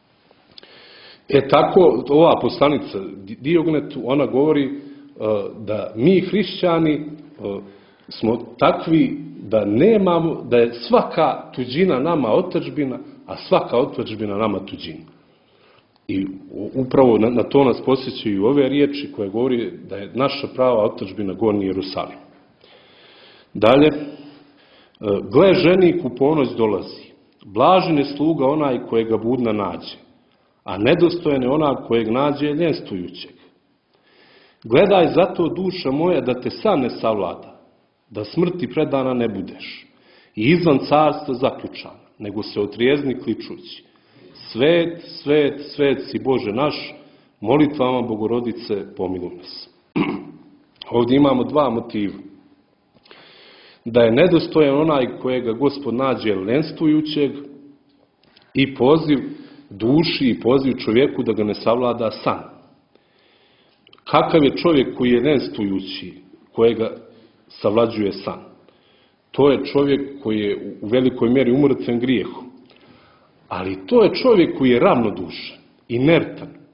S3: E tako, ova poslanica Diognetu, ona govori uh, da mi hrišćani uh, smo takvi da nemamo, da je svaka tuđina nama otadžbina, a svaka otadžbina nama tuđina. I upravo na, na to nas posjećaju ove riječi koje govori da je naša prava otadžbina Gornji Jerusalim. Dalje, uh, gle ženik u ponoć dolazi, blažen je sluga onaj kojega budna nađe, a nedostojan je ona kojeg nađe ljenstujućeg. Gledaj zato, duša moja, da te san ne savlada, da smrti predana ne budeš i izvan carstva zaključana, nego se otrijezni kličući. Svet, svet, svet si Bože naš, molitvama Bogorodice pomiluj nas. Ovdje imamo dva motiva. Da je nedostojan onaj kojega Gospod nađe ljenstujućeg i poziv duši i poziv čovjeku da ga ne savlada san. Kakav je čovjek koji je ljenstujući, kojega savlađuje san? To je čovjek koji je u velikoj mjeri umrtven grijehom. Ali to je čovjek koji je ravnodušan, inertan. E,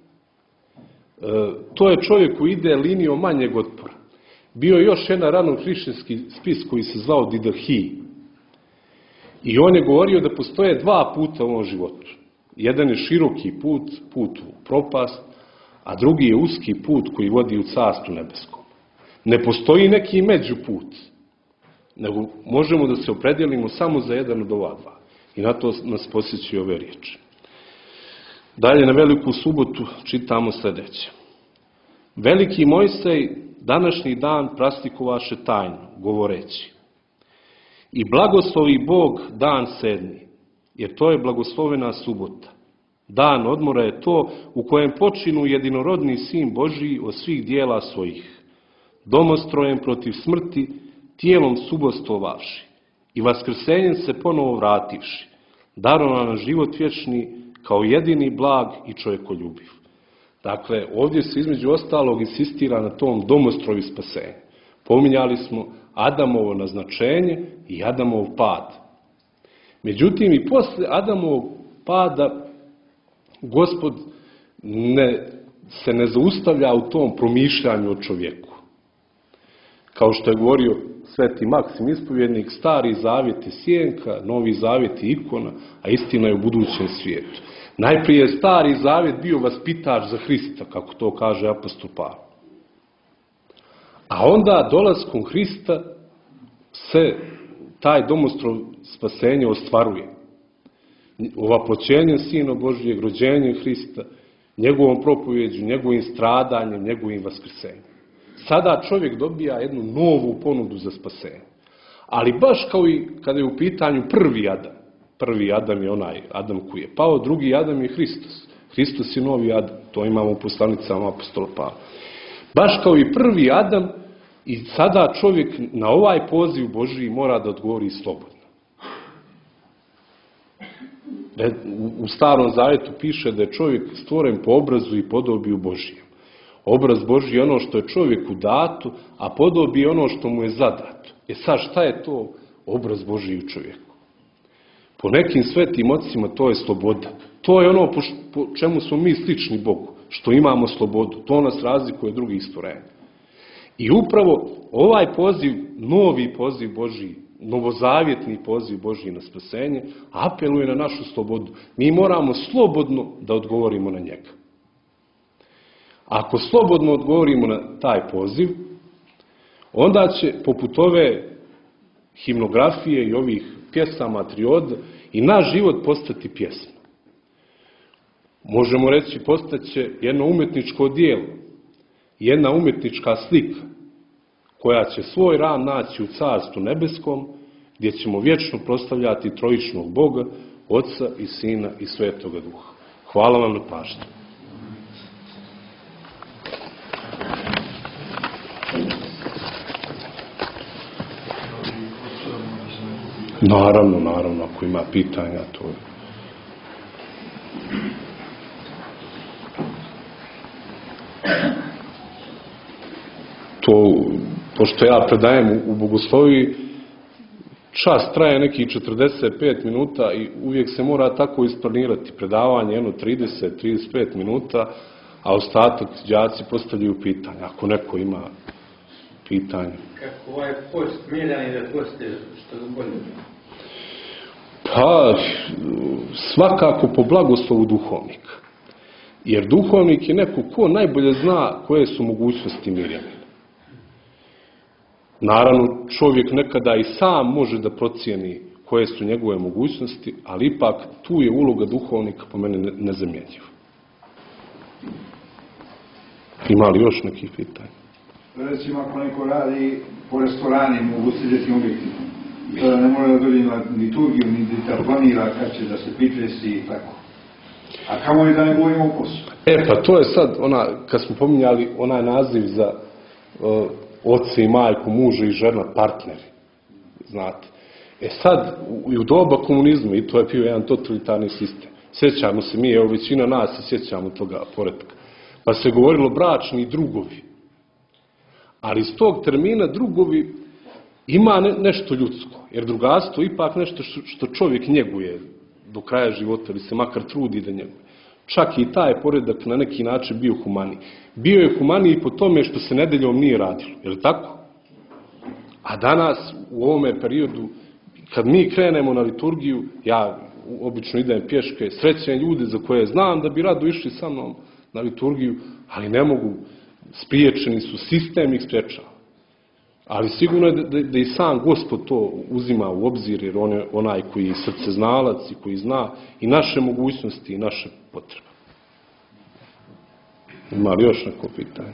S3: to je čovjek koji ide linijom manjeg otpora. Bio je još jedan rano-hrišćanski spis koji se zvao Didahi. I on je govorio da postoje dva puta u ovom životu. Jedan je široki put, put u propast, a drugi je uski put koji vodi u carstvu nebeskom. Ne postoji neki međuput, nego možemo da se opredjelimo samo za jedan od ova dva. I na to nas posjećaju ove riječi. Dalje na Veliku subotu čitamo sljedeće. Veliki Mojsej današnji dan praktikovaše tajno, govoreći. I blagoslovi Bog dan sedmi, jer to je blagoslovena subota. Dan odmora je to u kojem počinu jedinorodni sin Božiji od svih dijela svojih, domostrojem protiv smrti, tijelom subostovavši i vaskrsenjem se ponovo vrativši, darovan na život vječni kao jedini blag i čovjekoljubiv. Dakle, ovdje se između ostalog insistira na tom domostroju spasenja. Pominjali smo Adamovo naznačenje i Adamov pad. Međutim, i posle Adamovog pada Gospod ne, se ne zaustavlja u tom promišljanju o čovjeku. Kao što je govorio Sveti Maksim ispovjednik, stari zavjet je sjenka, novi zavjet je ikona, a istina je u budućem svijetu. Najprije je stari zavjet bio vaspitač za Hrista, kako to kaže apostol Pavle. A onda dolaskom Hrista se taj domostrov spasenja ostvaruje. Ovaploćenjem Sina Božijeg, rođenjem Hrista, njegovom propovjeđu, njegovim stradanjem, njegovim vaskrsenjem. Sada čovjek dobija jednu novu ponudu za spasenje. Ali baš kao i kada je u pitanju prvi Adam. Prvi Adam je onaj Adam koji je pao, drugi Adam je Hristos. Hristos je novi Adam, to imamo u poslanicama apostola Pavla. Baš kao i prvi Adam, i sada čovjek na ovaj poziv Božiji mora da odgovori slobodno. U Starom Zavjetu piše da je čovjek stvoren po obrazu i podobiju Božijem. Obraz Božji je ono što je čovjeku dato, a podobi je ono što mu je zadato. E sad, šta je to obraz Božji u čovjeku? Po nekim svetim ocima to je sloboda. To je ono po, po čemu smo mi slični Bogu, što imamo slobodu. To nas razlikuje od drugih stvorenja. I upravo ovaj poziv, novi poziv Božji, novozavjetni poziv Božji na spasenje, apeluje na našu slobodu. Mi moramo slobodno da odgovorimo na njega. Ako slobodno odgovorimo na taj poziv, onda će, poput ove himnografije i ovih pjesama trioda, i naš život postati pjesma. Možemo reći, postaće jedno umjetničko djelo, jedna umjetnička slika, koja će svoj ran naći u Carstvu nebeskom, gdje ćemo vječno proslavljati trojičnog Boga, Oca i Sina i Svetoga Duha. Hvala vam na pažnji. Naravno, naravno, ako ima pitanja, to je. To, pošto ja predajem u bogosloviji, čas traje nekih četrdeset pet minuta i uvijek se mora tako isplanirati. Predavanje jedno trideset do trideset pet minuta, a ostatak đaci postavljaju pitanja, ako neko ima pitanje.
S1: Kako ovaj post, miljani da poste što bolje?
S3: Pa, svakako po blagoslovu duhovnika. Jer duhovnik je neko ko najbolje zna koje su mogućnosti mirjanina. Naravno, čovjek nekada i sam može da procijeni koje su njegove mogućnosti, ali ipak tu je uloga duhovnika po mene nezamjenjiva. Ima li još nekih pitanja?
S4: Recimo, ako neko radi po restoranima, u ugostiteljskim objektima, tada ne mora da dođe na liturgiju, ni da planira kad će da se pripresi i tako. A kamo li da ne govorimo o poslu?
S3: E, pa to je sad, ona, kad smo pominjali onaj naziv za uh, oce i majku, muža i žena, partneri. Znate. E sad, u, u doba komunizma, i to je bio jedan totalitarni sistem, sjećamo se mi, evo većina nas se sjećamo toga poretka, pa se govorilo bračni drugovi. Ali iz tog termina drugovi ima ne, nešto ljudsko, jer drugarstvo je ipak nešto što čovjek njeguje do kraja života, ili se makar trudi da njeguje. Čak i taj poredak na neki način bio humaniji. Bio je humaniji po tome što se nedeljom nije radilo, je li tako? A danas, u ovome periodu, kad mi krenemo na liturgiju, ja obično idem pješke, srećem ljude za koje znam da bi rado išli sa mnom na liturgiju, ali ne mogu, spriječeni su, sistem ih spriječava. Ali sigurno je da, da, da i sam Gospod to uzima u obzir, jer on je onaj koji je srceznalac i koji zna i naše mogućnosti i naše potrebe. Ima li još neko pitanje?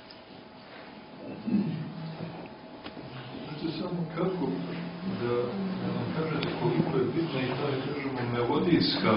S5: Znači samo kako da, da nam kažete koliko je bitna i ta, kažemo, melodijska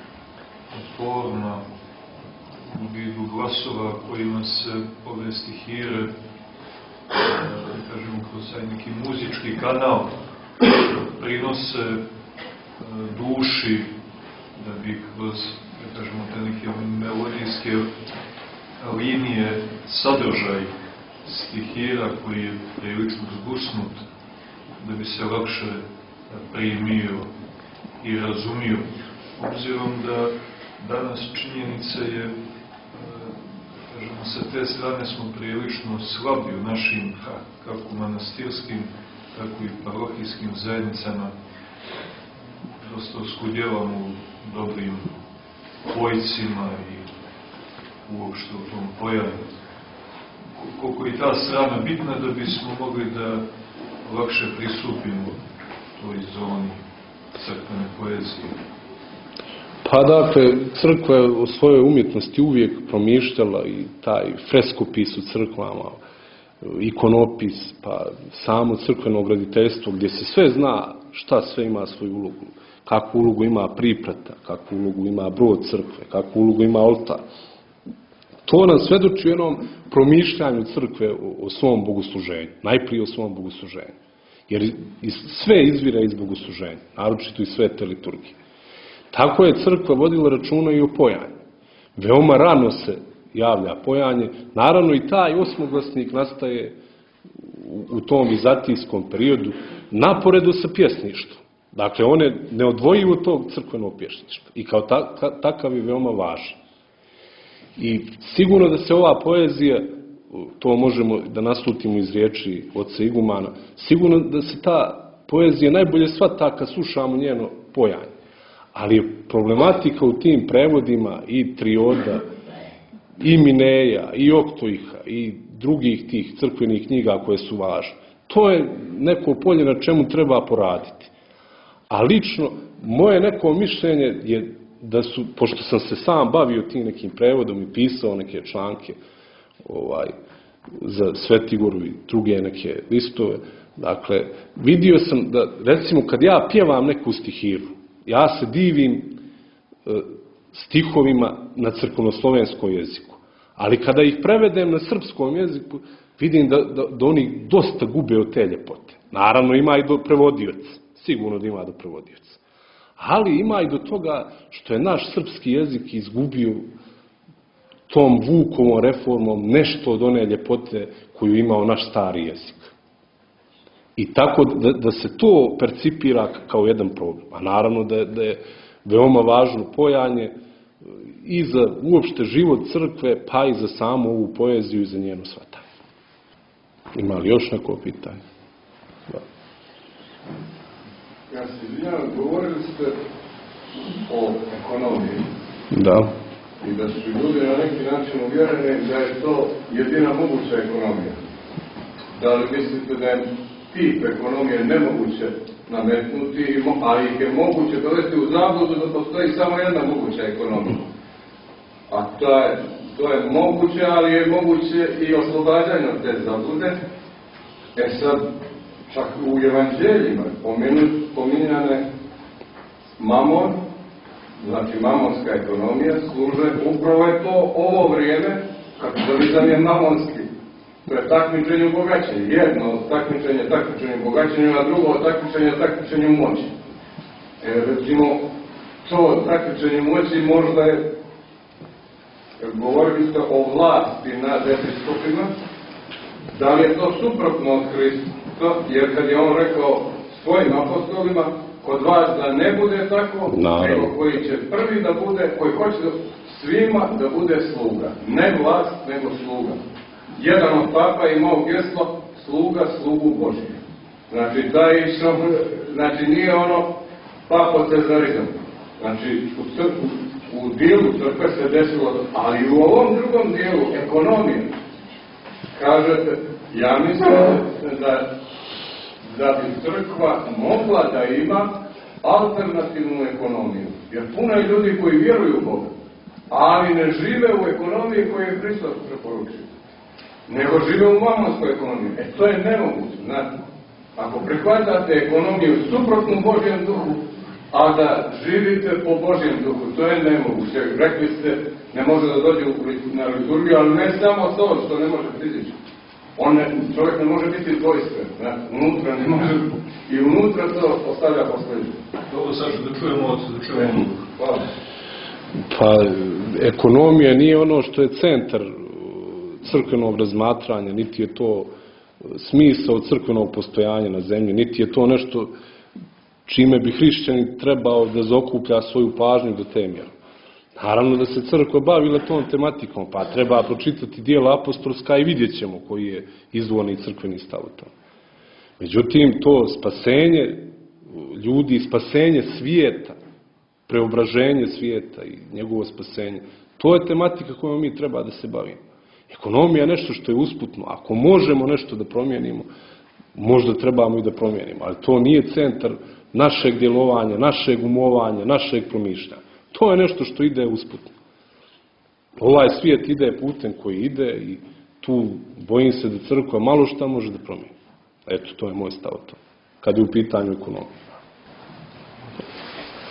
S5: forma u vidu glasova kojima se ove stihire, da kažemo, kroz neki muzički kanal prinose duši, da bi kroz, da kažemo, te neke melodijske linije sadržaj stihira koji je prilično zgusnut, da bi se lakše primio i razumio. Obzirom da danas činjenica je, kažemo, sa te strane smo prilično slabi u našim, kako manastirskim, tako i parohijskim zajednicama. Prosto skudjevamo u dobrim pojcima i uopšte u tom pojavu. Koliko je ta strana bitna da bismo mogli da lakše pristupimo toj zoni crkvene poezije.
S3: Pa dakle, crkva je u svojoj umjetnosti uvijek promišljala i taj freskopis u crkvama, ikonopis, pa samo crkveno graditeljstvo, gdje se sve zna šta sve ima svoju ulogu. kakvu ulogu ima priprata, kakvu ulogu ima brod crkve, kakvu ulogu ima oltar. To nam svedoči o jednom promišljanju crkve o, o svom bogosluženju, najprije o svom bogosluženju. Jer sve izvira iz bogosluženja, naročito i svete liturgije. Tako je crkva vodila računa i o pojanju. Veoma rano se javlja pojanje. Naravno i taj osmoglasnik nastaje u, u tom vizantijskom periodu naporedu sa pjesništvom. Dakle, on je neodvojivo tog crkvenog pjesništva i kao ta, ka, takav je veoma važan. I sigurno da se ova poezija, to možemo da naslutimo iz riječi oca igumana, sigurno da se ta poezija najbolje shvata kad slušamo njeno pojanje. Ali je problematika u tim prevodima i trioda, i Mineja, i Oktoiha, i drugih tih crkvenih knjiga koje su važne. To je neko polje na čemu treba poraditi. A lično, moje neko mišljenje je da su, pošto sam se sam bavio tim nekim prevodom i pisao neke članke ovaj, za Svetigoru i druge neke listove, dakle, vidio sam da, recimo, kad ja pjevam neku stihiru, ja se divim e, stihovima na crkvenoslovenskom jeziku. Ali kada ih prevedem na srpskom jeziku, vidim da, da, da oni dosta gube od te ljepote. Naravno, ima i do prevodioca. Sigurno da ima do prevodioca. Ali ima i do toga što je naš srpski jezik izgubio tom Vukovom reformom nešto od one ljepote koju imao naš stari jezik. I tako da, da se to percipira kao jedan problem. A naravno da, da je veoma važno pojanje i za uopšte život crkve, pa i za samu ovu poeziju i za njeno shvatanje. Ima li još neko pitanje? Da.
S6: Ja se izvinjavam, govorili ste o ekonomiji.
S3: Da.
S6: I da su ljudi na neki način uvjereni da je to jedina moguća ekonomija. Da li mislite da je tip ekonomije nemoguće nametnuti, a ih je moguće dovesti u zabludu da postoji samo jedna moguća ekonomija? A to je, to je moguće, ali je moguće i oslobađanje od te zablude. E sad, čak u evanđeljima pominjane mamon, znači mamonska ekonomija, služe, upravo je to ovo vrijeme, kapitalizam je mamonski. To je takmičenje u bogaćenju. Jedno od takmičenja je takmičenje u bogaćenju, a drugo od takmičenja je takmičenje u moći. E, recimo, to takmičenje u moći možda je, govorili ste o vlasti nad episkopima, da li je to suprotno od Hrista, jer kad je on rekao svojim apostolima, kod vas da ne bude tako, nego koji će prvi da bude, koji hoće da, svima da bude sluga. Ne vlast, nego sluga. Jedan od papa je imao geslo sluga, slugu Božije. Znači, taj išao, znači nije ono papocezarizam. Znači, u, crkvu, u dijelu crkve se desilo, ali u ovom drugom dijelu, ekonomije, kažete, ja mislim da, da bi crkva mogla da ima alternativnu ekonomiju. Jer puno je ljudi koji vjeruju u Boga, ali ne žive u ekonomiji koju je Hristos preporučio. Nego žive u mamonskoj ekonomiji. E, to je nemoguće, znate. Ako prihvatate ekonomiju suprotnu Božjem duhu, a da živite po Božjem duhu, to je nemoguće. Rekli ste, ne može da dođe na liturgiju, ali ne samo to što ne može fizički. On ne, čovjek ne može biti dvojstven, znate. Unutra ne može, i unutra to ostavlja posljedice.
S5: Dobro, Saša, da čujemo od da čujemo.
S6: Hvala.
S3: Pa, ekonomija nije ono što je centar crkvenog razmatranja, niti je to smisao crkvenog postojanja na zemlji, niti je to nešto čime bi hrišćanin trebao da zaokuplja svoju pažnju do te mjere. Naravno da se crkva bavila tom tematikom, pa treba pročitati dijela apostolska i vidjet ćemo koji je izvorni crkveni stav u tom. Međutim, to spasenje ljudi, spasenje svijeta, preobraženje svijeta i njegovo spasenje, to je tematika kojom mi treba da se bavimo. Ekonomija je nešto što je usputno. Ako možemo nešto da promijenimo, možda trebamo i da promijenimo. Ali to nije centar našeg djelovanja, našeg umovanja, našeg promišljanja. To je nešto što ide usputno. Ovaj svijet ide putem koji ide i tu bojim se da crkva malo šta može da promijeni. Eto, to je moj stav o tom. Kad je u pitanju ekonomije.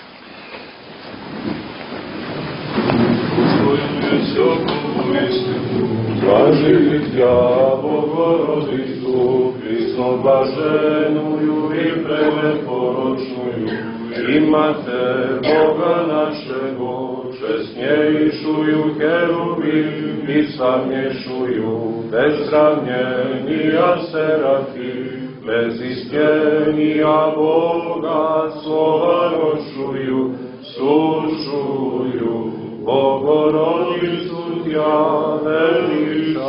S3: visoku istinu. Blažit ja Bogorodicu, prisno blaženuju i preleporočnuju, imate Boga našego, česnjejšuju kerubi i samješuju, bez sravnjenija serati, bez ispjenija Boga slova nošuju, slušuju, Bogorodicu tja veličaje.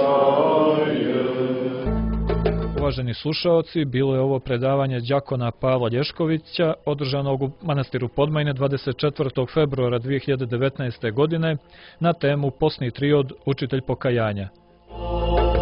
S2: Uvaženi slušaoci, bilo je ovo predavanje đakona Pavla Lješkovića, održanog u manastiru Podmajne dvadeset četvrtog februara dvije hiljade devetnaeste. godine na temu Posni triod, učitelj pokajanja.